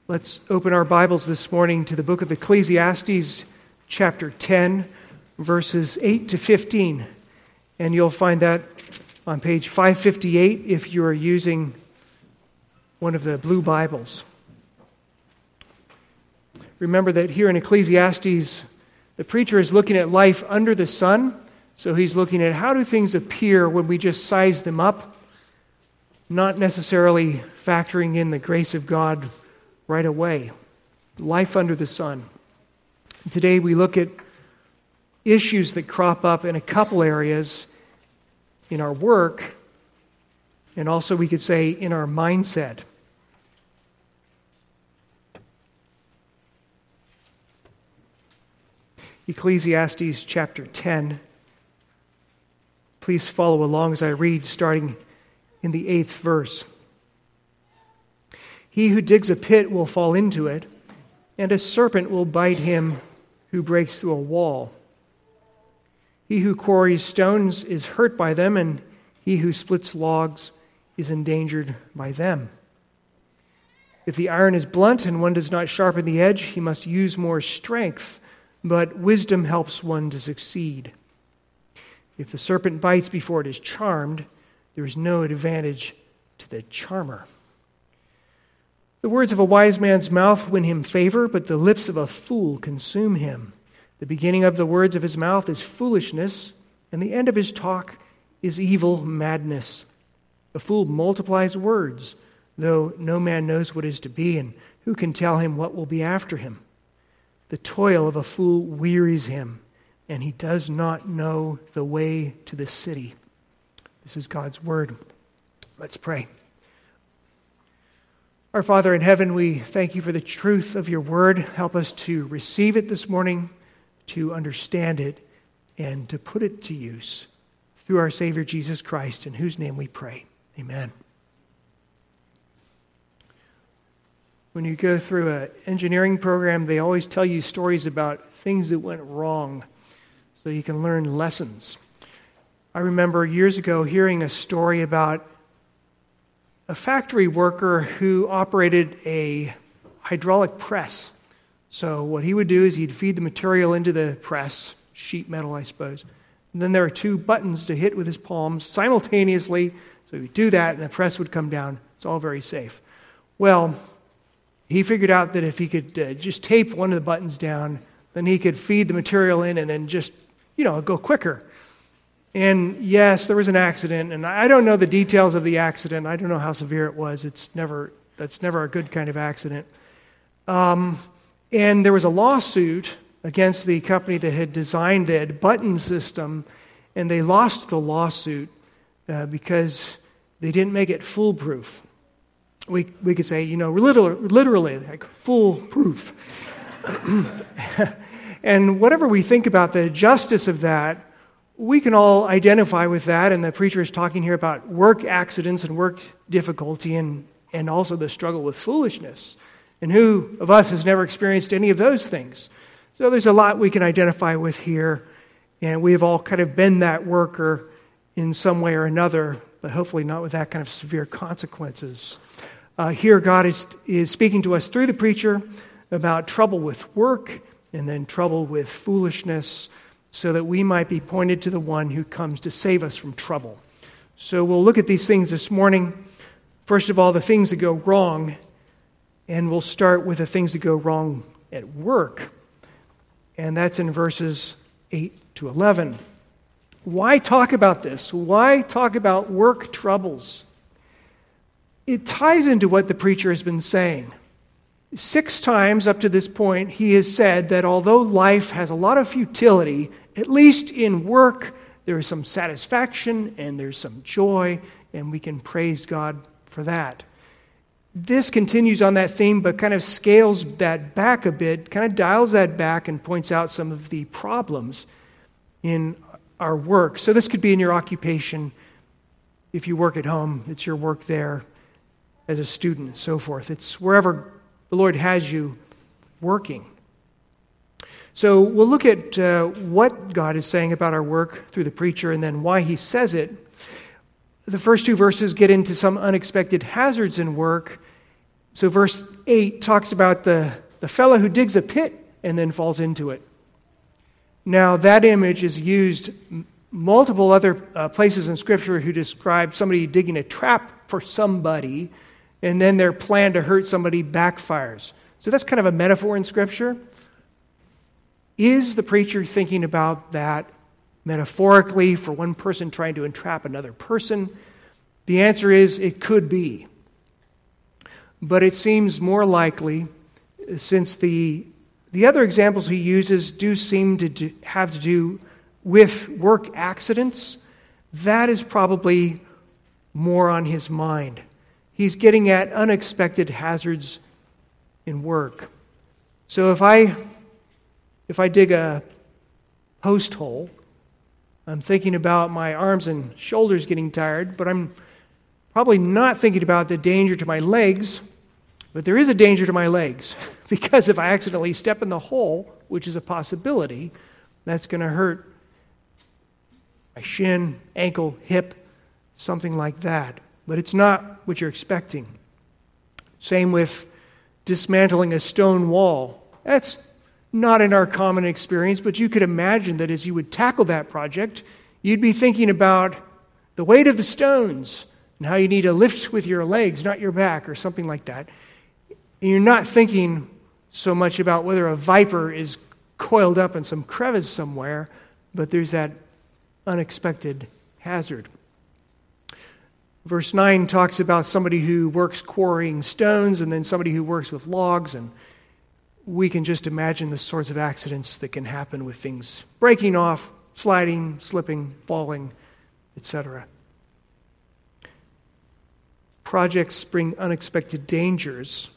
Let's open our Bibles this morning to the book of Ecclesiastes, chapter 10, verses 8 to 15. And you'll find that on page 558 if you are using one of the blue Bibles. Remember that here in Ecclesiastes, the preacher is looking at life under the sun. So he's looking at how do things appear when we just size them up, not necessarily factoring in the grace of God right away. Life under the sun. Today we look at issues that crop up in a couple areas in our work, and also we could say in our mindset. Ecclesiastes chapter 10. Please follow along as I read, starting in the 8th verse. He who digs a pit will fall into it, and a serpent will bite him who breaks through a wall. He who quarries stones is hurt by them, and he who splits logs is endangered by them. If the iron is blunt and one does not sharpen the edge, he must use more strength, but wisdom helps one to succeed. If the serpent bites before it is charmed, there is no advantage to the charmer. The words of a wise man's mouth win him favor, but the lips of a fool consume him. The beginning of the words of his mouth is foolishness, and the end of his talk is evil madness. A fool multiplies words, though no man knows what is to be, and who can tell him what will be after him? The toil of a fool wearies him, and he does not know the way to the city. This is God's word. Let's pray. Our Father in heaven, we thank you for the truth of your word. Help us to receive it this morning, to understand it, and to put it to use through our Savior Jesus Christ, in whose name we pray. Amen. When you go through an engineering program, they always tell you stories about things that went wrong so you can learn lessons. I remember years ago hearing a story about a factory worker who operated a hydraulic press. So what he would do is he'd feed the material into the press, sheet metal, I suppose. And then there are two buttons to hit with his palms simultaneously. So he would do that and the press would come down. It's all very safe. Well, he figured out that if he could just tape one of the buttons down, then he could feed the material in and then just, go quicker. And yes, there was an accident, and I don't know the details of the accident. I don't know how severe it was. That's never a good kind of accident. And there was a lawsuit against the company that had designed that button system, and they lost the lawsuit because they didn't make it foolproof. We could say, literally, like foolproof. And whatever we think about the justice of that, we can all identify with that, and the preacher is talking here about work accidents and work difficulty and also the struggle with foolishness. And who of us has never experienced any of those things? So there's a lot we can identify with here, and we have all kind of been that worker in some way or another, but hopefully not with that kind of severe consequences. Here God is speaking to us through the preacher about trouble with work and then trouble with foolishness, so that we might be pointed to the one who comes to save us from trouble. So we'll look at these things this morning. First of all, the things that go wrong, and we'll start with the things that go wrong at work. And that's in verses 8 to 11. Why talk about this? Why talk about work troubles? It ties into what the preacher has been saying. 6 times up to this point, he has said that although life has a lot of futility, at least in work, there is some satisfaction and there's some joy, and we can praise God for that. This continues on that theme, but kind of scales that back a bit, kind of dials that back and points out some of the problems in our work. So this could be in your occupation. If you work at home, it's your work there as a student and so forth. It's wherever the Lord has you working. So we'll look at what God is saying about our work through the preacher and then why he says it. The first 2 verses get into some unexpected hazards in work. So verse 8 talks about the fellow who digs a pit and then falls into it. Now, that image is used multiple other places in Scripture who describe somebody digging a trap for somebody, and then their plan to hurt somebody backfires. So that's kind of a metaphor in Scripture. Is the preacher thinking about that metaphorically for one person trying to entrap another person? The answer is it could be. But it seems more likely, since the other examples he uses do seem to have to do with work accidents, that is probably more on his mind. He's getting at unexpected hazards in work. So if I dig a post hole, I'm thinking about my arms and shoulders getting tired, but I'm probably not thinking about the danger to my legs. But there is a danger to my legs, because if I accidentally step in the hole, which is a possibility, that's going to hurt my shin, ankle, hip, something like that. But it's not what you're expecting. Same with dismantling a stone wall. That's not in our common experience, but you could imagine that as you would tackle that project, you'd be thinking about the weight of the stones and how you need to lift with your legs, not your back, or something like that. And you're not thinking so much about whether a viper is coiled up in some crevice somewhere, but there's that unexpected hazard. Verse 9 talks about somebody who works quarrying stones and then somebody who works with logs, and we can just imagine the sorts of accidents that can happen with things breaking off, sliding, slipping, falling, etc. Projects bring unexpected dangers.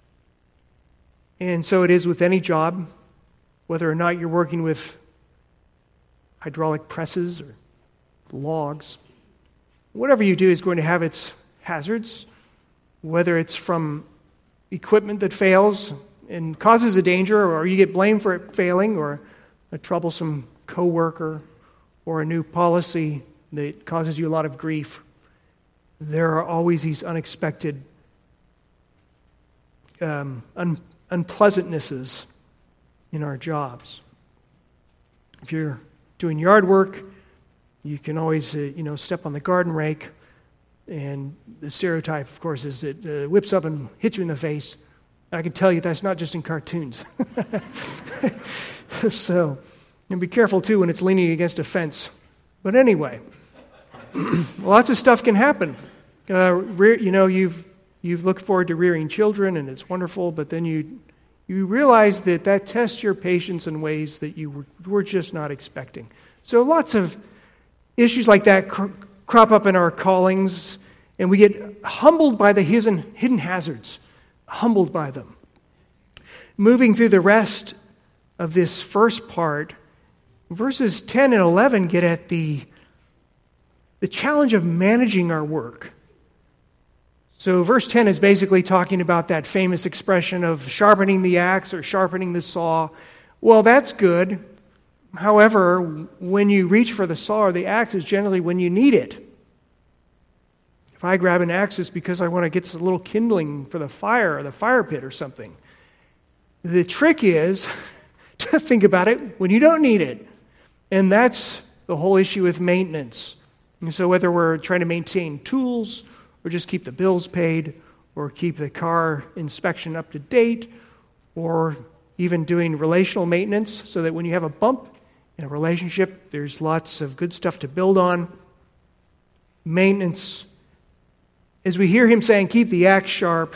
And so it is with any job, whether or not you're working with hydraulic presses or logs. Whatever you do is going to have its hazards, whether it's from equipment that fails and causes a danger, or you get blamed for it failing, or a troublesome coworker, or a new policy that causes you a lot of grief. There are always these unexpected unpleasantnesses in our jobs. If you're doing yard work, you can always step on the garden rake, and the stereotype, of course, is it whips up and hits you in the face. I can tell you that's not just in cartoons. So, and be careful too when it's leaning against a fence. But anyway, lots of stuff can happen. You've looked forward to rearing children, and it's wonderful, but then you realize that tests your patience in ways that you were just not expecting. So lots of issues like that crop up in our callings, and we get humbled by the hidden hazards, humbled by them. Moving through the rest of this first part, verses 10 and 11 get at the challenge of managing our work. So verse 10 is basically talking about that famous expression of sharpening the axe or sharpening the saw. Well, that's good. However, when you reach for the saw or the axe is generally when you need it. If I grab an axe, it's because I want to get a little kindling for the fire or the fire pit or something. The trick is to think about it when you don't need it. And that's the whole issue with maintenance. And so whether we're trying to maintain tools, or just keep the bills paid, or keep the car inspection up to date, or even doing relational maintenance so that when you have a bump in a relationship, there's lots of good stuff to build on. Maintenance. As we hear him saying, keep the axe sharp,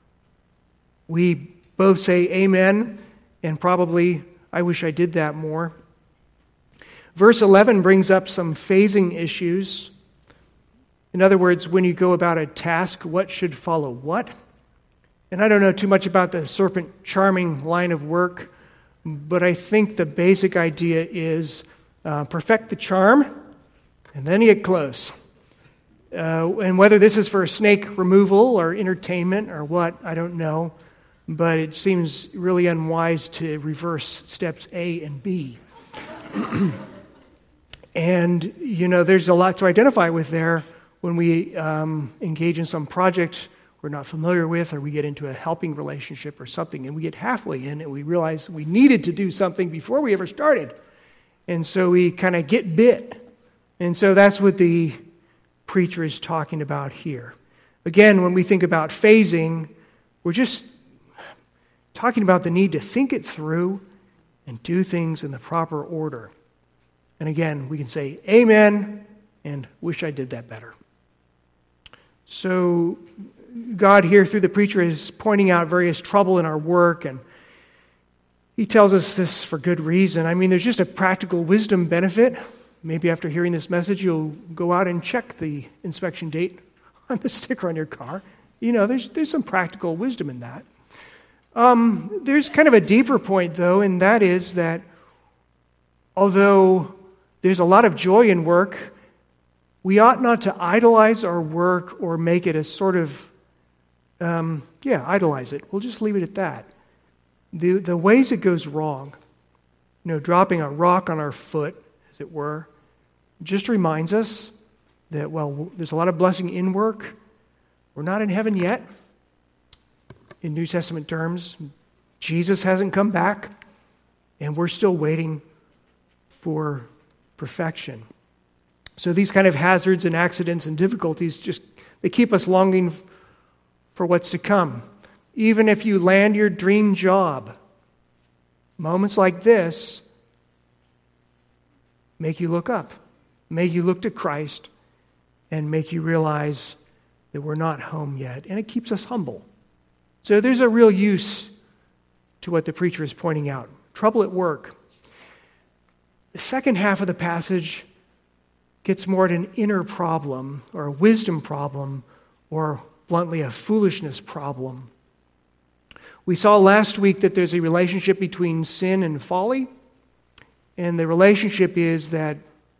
we both say amen, and probably, I wish I did that more. Verse 11 brings up some phasing issues. In other words, when you go about a task, what should follow what? And I don't know too much about the serpent charming line of work, but I think the basic idea is perfect the charm, and then you get close. And whether this is for snake removal or entertainment or what, I don't know, but it seems really unwise to reverse steps A and B. And, there's a lot to identify with there when we engage in some project we're not familiar with, or we get into a helping relationship or something, and we get halfway in and we realize we needed to do something before we ever started. And so we kind of get bit. And so that's what the preacher is talking about here. Again, when we think about phasing, we're just talking about the need to think it through and do things in the proper order. And again, we can say amen and wish I did that better. So God here through the preacher is pointing out various trouble in our work, and he tells us this for good reason. I mean, there's just a practical wisdom benefit. Maybe after hearing this message, you'll go out and check the inspection date on the sticker on your car. You know, there's some practical wisdom in that. There's kind of a deeper point, though, and that is that although there's a lot of joy in work, we ought not to idolize our work or make it a sort of, idolize it. We'll just leave it at that. The ways it goes wrong, dropping a rock on our foot, as it were, just reminds us that, there's a lot of blessing in work. We're not in heaven yet. In New Testament terms, Jesus hasn't come back, and we're still waiting for perfection. So these kind of hazards and accidents and difficulties they keep us longing for what's to come. Even if you land your dream job, moments like this make you look up, make you look to Christ, and make you realize that we're not home yet. And it keeps us humble. So there's a real use to what the preacher is pointing out. Trouble at work. The second half of the passage gets more at an inner problem, or a wisdom problem, or bluntly a foolishness problem. We saw last week that there's a relationship between sin and folly, and the relationship is that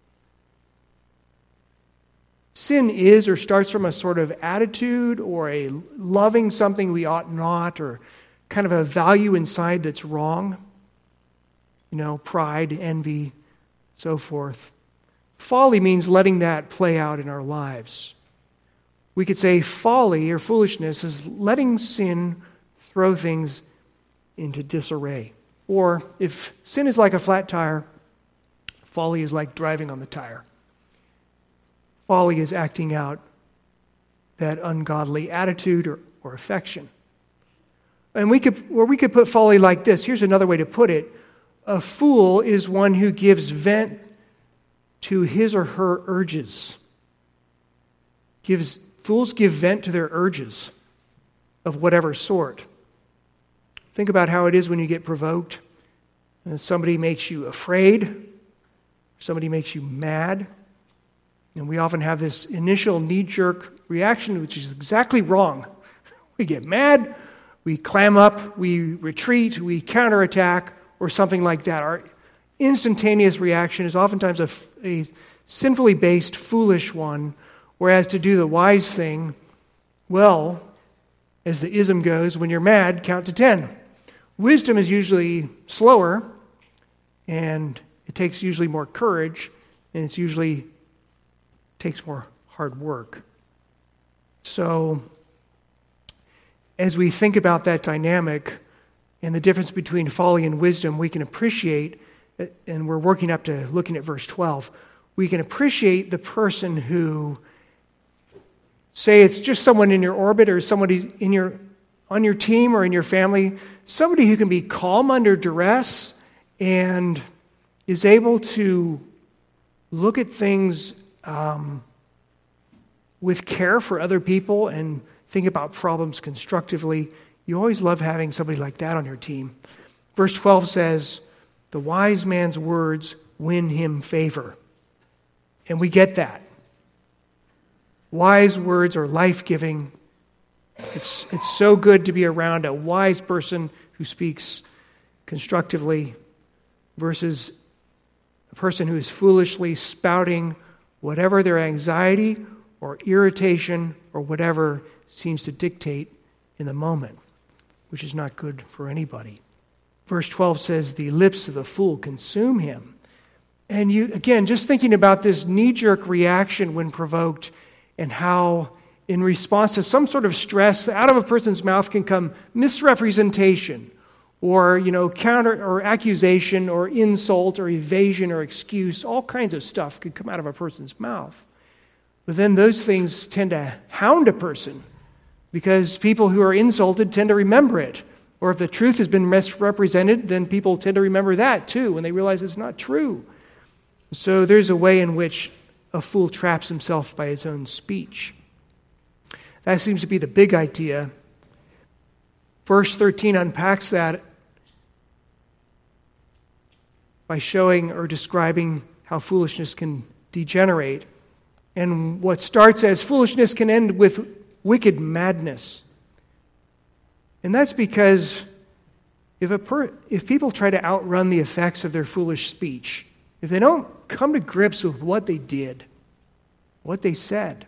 sin is or starts from a sort of attitude or a loving something we ought not, or kind of a value inside that's wrong. Pride, envy, so forth. Folly means letting that play out in our lives. We could say folly or foolishness is letting sin throw things into disarray. Or if sin is like a flat tire, folly is like driving on the tire. Folly is acting out that ungodly attitude or affection. And we could put folly like this. Here's another way to put it. A fool is one who gives vent to his or her urges. Fools give vent to their urges of whatever sort. Think about how it is when you get provoked. Somebody makes you afraid. Somebody makes you mad. And we often have this initial knee-jerk reaction, which is exactly wrong. We get mad, we clam up, we retreat, we counterattack, or something like that. Our instantaneous reaction is oftentimes a sinfully based, foolish one, whereas to do the wise thing, as the ism goes, when you're mad, count to 10. Wisdom is usually slower, and it takes usually more courage, and it usually takes more hard work. So, as we think about that dynamic and the difference between folly and wisdom, we can appreciate, and we're working up to looking at verse 12, we can appreciate the person who, say it's just someone in your orbit or somebody on your team or in your family, somebody who can be calm under duress and is able to look at things with care for other people and think about problems constructively. You always love having somebody like that on your team. Verse 12 says, the wise man's words win him favor. And we get that. Wise words are life-giving. It's so good to be around a wise person who speaks constructively versus a person who is foolishly spouting whatever their anxiety or irritation or whatever seems to dictate in the moment, which is not good for anybody. Verse 12 says, the lips of the fool consume him. And you, again, just thinking about this knee-jerk reaction when provoked and how in response to some sort of stress, out of a person's mouth can come misrepresentation or, counter or accusation or insult or evasion or excuse. All kinds of stuff could come out of a person's mouth. But then those things tend to hound a person because people who are insulted tend to remember it. Or if the truth has been misrepresented, then people tend to remember that too when they realize it's not true. So there's a way in which a fool traps himself by his own speech. That seems to be the big idea. Verse 13 unpacks that by showing or describing how foolishness can degenerate. And what starts as foolishness can end with wicked madness. And that's because if people try to outrun the effects of their foolish speech, if they don't come to grips with what they did, what they said,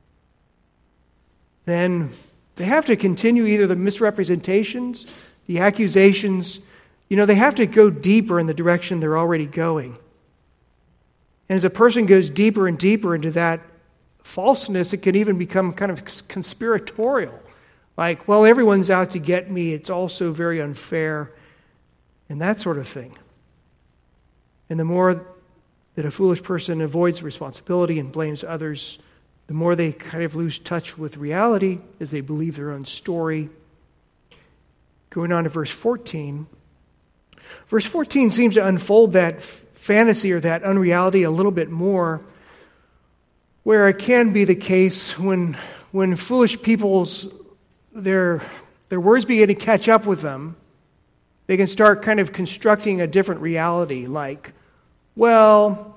then they have to continue either the misrepresentations, the accusations. They have to go deeper in the direction they're already going. And as a person goes deeper and deeper into that falseness, it can even become kind of conspiratorial. Like, well, everyone's out to get me. It's also very unfair, and that sort of thing. And the more that a foolish person avoids responsibility and blames others, the more they kind of lose touch with reality as they believe their own story. Going on to verse 14. Verse 14 seems to unfold that fantasy or that unreality a little bit more, where it can be the case when foolish people's their words begin to catch up with them, they can start kind of constructing a different reality, like, well,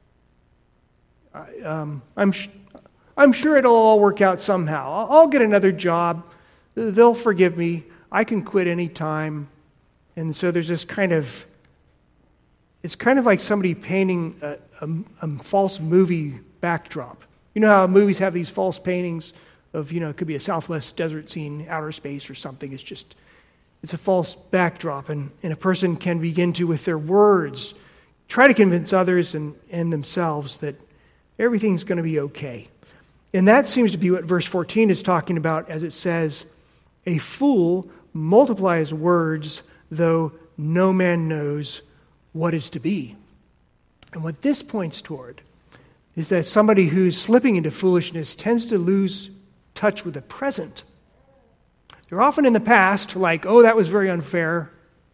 I'm sure it'll all work out somehow. I'll get another job. They'll forgive me. I can quit any time. And so there's this it's kind of like somebody painting a false movie backdrop. You know how movies have these false paintings of, it could be a Southwest desert scene, outer space or something. It's a false backdrop. And a person can begin to, with their words, try to convince others and themselves that everything's going to be okay. And that seems to be what verse 14 is talking about as it says, a fool multiplies words, though no man knows what is to be. And what this points toward is that somebody who's slipping into foolishness tends to lose touch with the present. They're often in the past, like, oh, that was very unfair.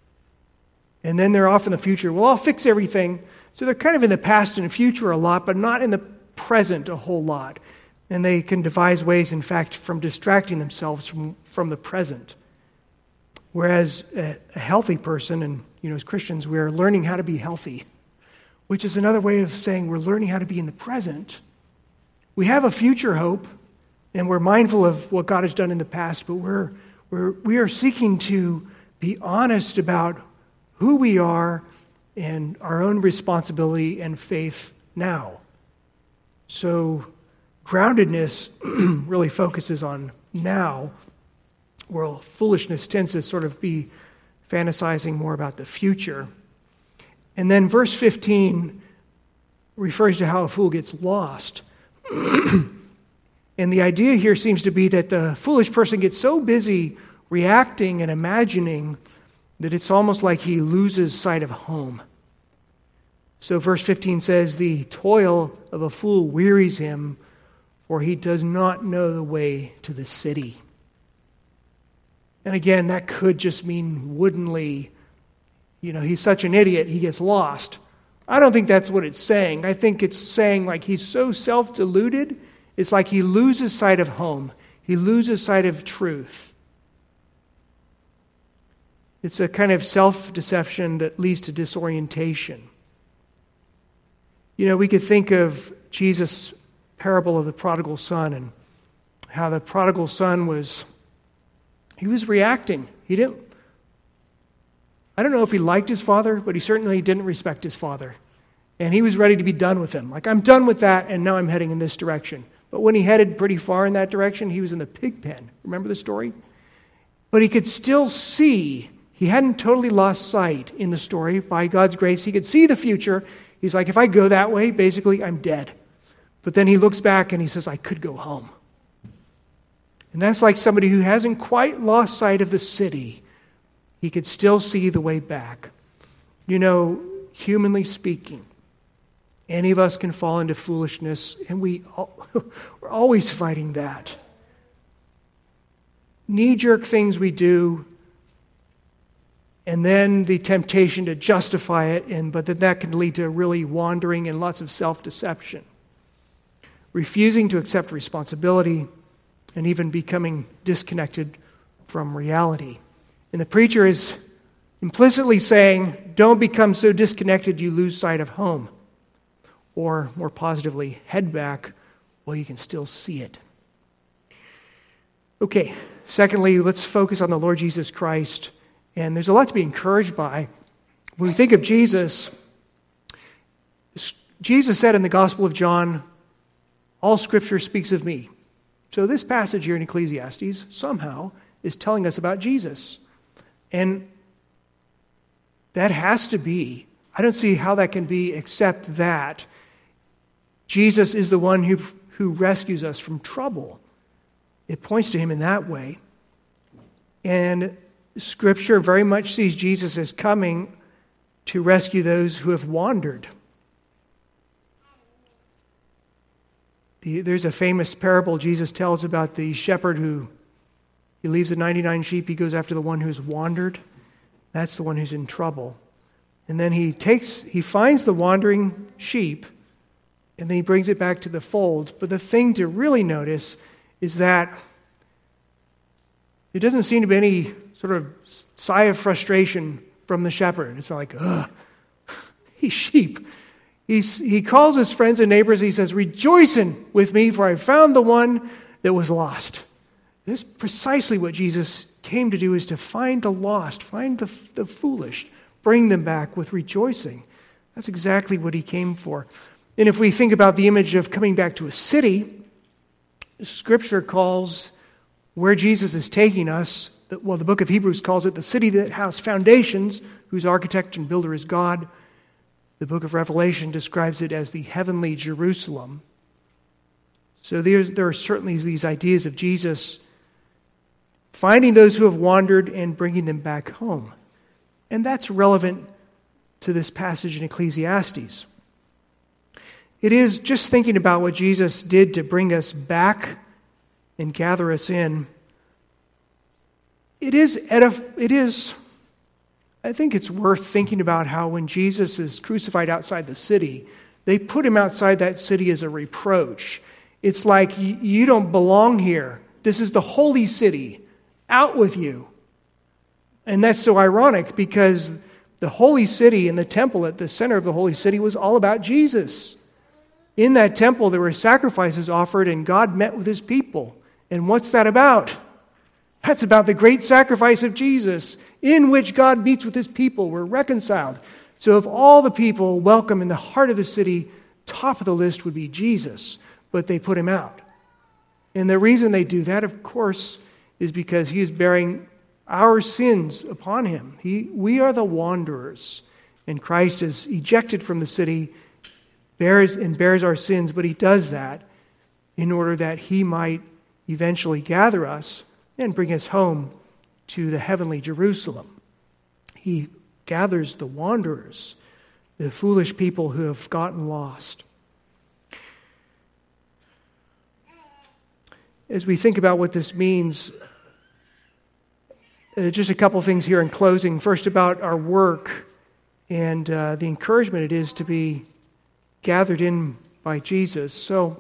And then they're off in the future, well, I'll fix everything. So they're kind of in the past and the future a lot, but not in the present a whole lot. And they can devise ways, in fact, from distracting themselves from the present. Whereas a healthy person, and as Christians, we're learning how to be healthy, which is another way of saying we're learning how to be in the present. We have a future hope, and we're mindful of what God has done in the past, but we are seeking to be honest about who we are and our own responsibility and faith now. So groundedness really focuses on now, while foolishness tends to sort of be fantasizing more about the future. And then verse 15 refers to how a fool gets lost. And the idea here seems to be that the foolish person gets so busy reacting and imagining that it's almost like he loses sight of home. So verse 15 says, the toil of a fool wearies him, for he does not know the way to the city. And again, that could just mean woodenly, he's such an idiot, he gets lost. I don't think that's what it's saying. I think it's saying like he's so self-deluded, it's like he loses sight of home. He loses sight of truth. It's a kind of self-deception that leads to disorientation. We could think of Jesus' parable of the prodigal son and how the prodigal son was reacting. I don't know if he liked his father, but he certainly didn't respect his father. And he was ready to be done with him. Like, I'm done with that, and now I'm heading in this direction. But when he headed pretty far in that direction, he was in the pig pen. Remember the story? But he could still see. He hadn't totally lost sight in the story. By God's grace, he could see the future. He's like, if I go that way, basically, I'm dead. But then he looks back and he says, I could go home. And that's like somebody who hasn't quite lost sight of the city. He could still see the way back. You know, humanly speaking, any of us can fall into foolishness, and we're always fighting that. Knee-jerk things we do, and then the temptation to justify it, but then that can lead to really wandering and lots of self-deception. Refusing to accept responsibility, and even becoming disconnected from reality. And the preacher is implicitly saying, don't become so disconnected you lose sight of home. Or, more positively, head back while you can still see it. Okay, secondly, let's focus on the Lord Jesus Christ. And there's a lot to be encouraged by. When we think of Jesus, Jesus said in the Gospel of John, all Scripture speaks of me. So this passage here in Ecclesiastes somehow is telling us about Jesus. And that has to be, I don't see how that can be except that Jesus is the one who rescues us from trouble. It points to him in that way. And Scripture very much sees Jesus as coming to rescue those who have wandered. There's a famous parable Jesus tells about the shepherd who he leaves the 99 sheep, he goes after the one who's wandered. That's the one who's in trouble. And then he finds the wandering sheep, and then he brings it back to the fold. But the thing to really notice is that there doesn't seem to be any sort of sigh of frustration from the shepherd. It's not like, ugh, these sheep. He calls his friends and neighbors, he says, rejoicing with me, for I found the one that was lost. This is precisely what Jesus came to do, is to find the lost, find the foolish, bring them back with rejoicing. That's exactly what he came for. And if we think about the image of coming back to a city, Scripture calls where Jesus is taking us, the book of Hebrews calls it the city that has foundations, whose architect and builder is God. The book of Revelation describes it as the heavenly Jerusalem. So there are certainly these ideas of Jesus finding those who have wandered and bringing them back home. And that's relevant to this passage in Ecclesiastes. It is just thinking about what Jesus did to bring us back and gather us in. I think it's worth thinking about how when Jesus is crucified outside the city, they put him outside that city as a reproach. It's like, you don't belong here. This is the holy city. Out with you. And that's so ironic because the holy city and the temple at the center of the holy city was all about Jesus. In that temple, there were sacrifices offered and God met with his people. And what's that about? That's about the great sacrifice of Jesus, in which God meets with his people. We're reconciled. So of all the people welcome in the heart of the city, top of the list would be Jesus, but they put him out. And the reason they do that, of course, is because he is bearing our sins upon him. We are the wanderers, and Christ is ejected from the city, bears our sins, but he does that in order that he might eventually gather us and bring us home to the heavenly Jerusalem. He gathers the wanderers, the foolish people who have gotten lost. As we think about what this means, just a couple things here in closing. First, about our work and the encouragement it is to be gathered in by Jesus. So,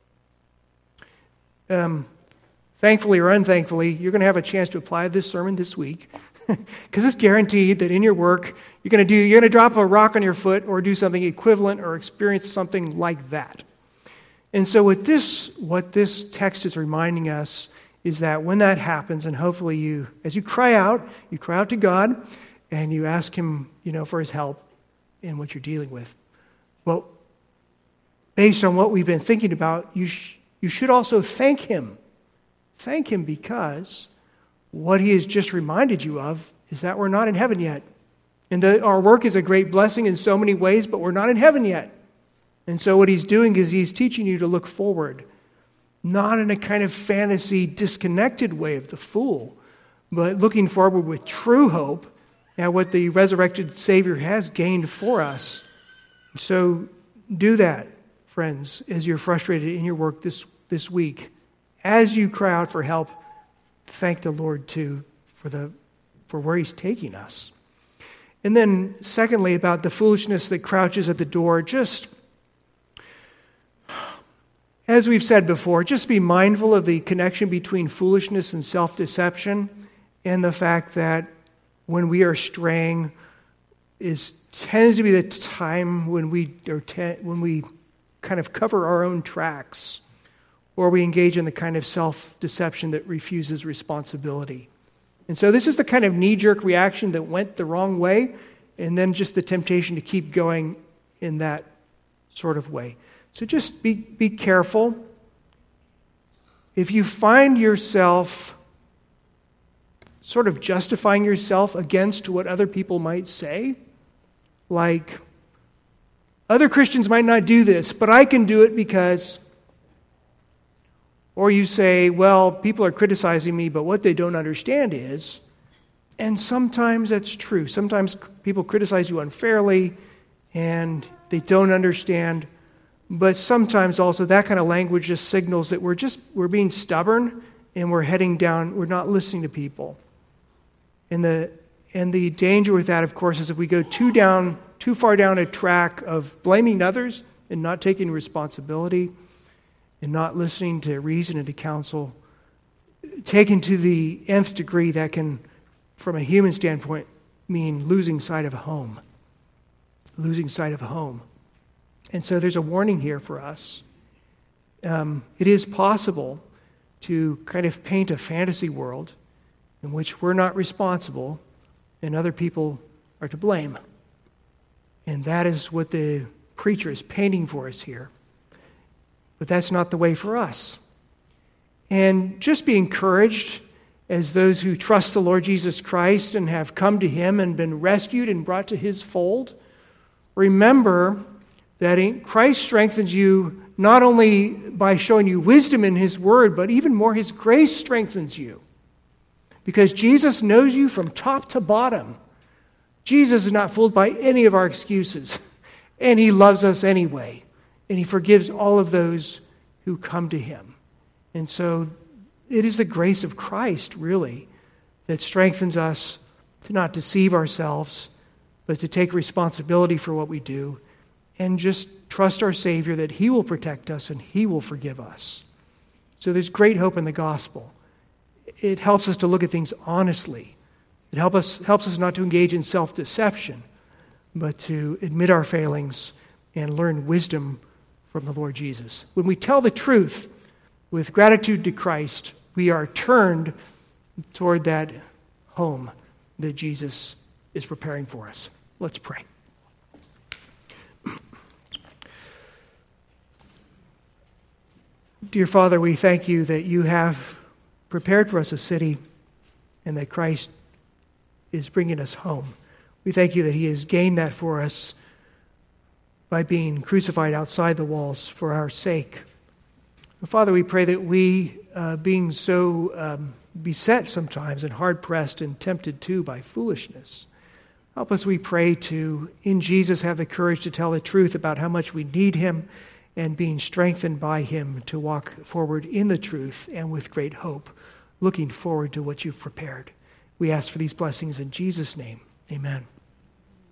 thankfully or unthankfully, you're going to have a chance to apply this sermon this week, because it's guaranteed that in your work you're going to drop a rock on your foot or do something equivalent or experience something like that. And so what this text is reminding us is that when that happens, and hopefully as you cry out to God and you ask him, for his help in what you're dealing with. Well, based on what we've been thinking about, you should also thank him. Thank him because what he has just reminded you of is that we're not in heaven yet. And that our work is a great blessing in so many ways, but we're not in heaven yet. And so what he's doing is he's teaching you to look forward. not in a kind of fantasy, disconnected way of the fool, but looking forward with true hope at what the resurrected Savior has gained for us. So do that, friends, as you're frustrated in your work this week. As you cry out for help, thank the Lord too for where He's taking us. And then secondly, about the foolishness that crouches at the door, just as we've said before, just be mindful of the connection between foolishness and self-deception, and the fact that when we are straying tends to be the time when we kind of cover our own tracks, or we engage in the kind of self-deception that refuses responsibility. And so this is the kind of knee-jerk reaction that went the wrong way, and then just the temptation to keep going in that sort of way. So just be careful. If you find yourself sort of justifying yourself against what other people might say, like, other Christians might not do this, but I can do it because... Or you say, well, people are criticizing me, but what they don't understand is, and sometimes that's true. Sometimes people criticize you unfairly, and they don't understand. But sometimes also that kind of language just signals that we're being stubborn, and we're heading down, we're not listening to people. And the danger with that, of course, is if we go too far down a track of blaming others and not taking responsibility, and not listening to reason and to counsel, taken to the nth degree, that can, from a human standpoint, mean losing sight of home. Losing sight of home. And so there's a warning here for us. It is possible to kind of paint a fantasy world in which we're not responsible and other people are to blame. And that is what the preacher is painting for us here. But that's not the way for us. And just be encouraged as those who trust the Lord Jesus Christ and have come to Him and been rescued and brought to His fold. Remember that Christ strengthens you not only by showing you wisdom in His Word, but even more, His grace strengthens you. Because Jesus knows you from top to bottom. Jesus is not fooled by any of our excuses. And He loves us anyway. And He forgives all of those who come to Him. And so it is the grace of Christ, really, that strengthens us to not deceive ourselves, but to take responsibility for what we do and just trust our Savior that He will protect us and He will forgive us. So there's great hope in the gospel. It helps us to look at things honestly. It helps us not to engage in self-deception, but to admit our failings and learn wisdom from the Lord Jesus. When we tell the truth with gratitude to Christ, we are turned toward that home that Jesus is preparing for us. Let's pray. Dear Father, we thank You that You have prepared for us a city and that Christ is bringing us home. We thank You that He has gained that for us by being crucified outside the walls for our sake. Father, we pray that we, being so beset sometimes and hard-pressed and tempted too by foolishness, help us, we pray, to, in Jesus, have the courage to tell the truth about how much we need Him, and being strengthened by Him to walk forward in the truth and with great hope, looking forward to what You've prepared. We ask for these blessings in Jesus' name. Amen.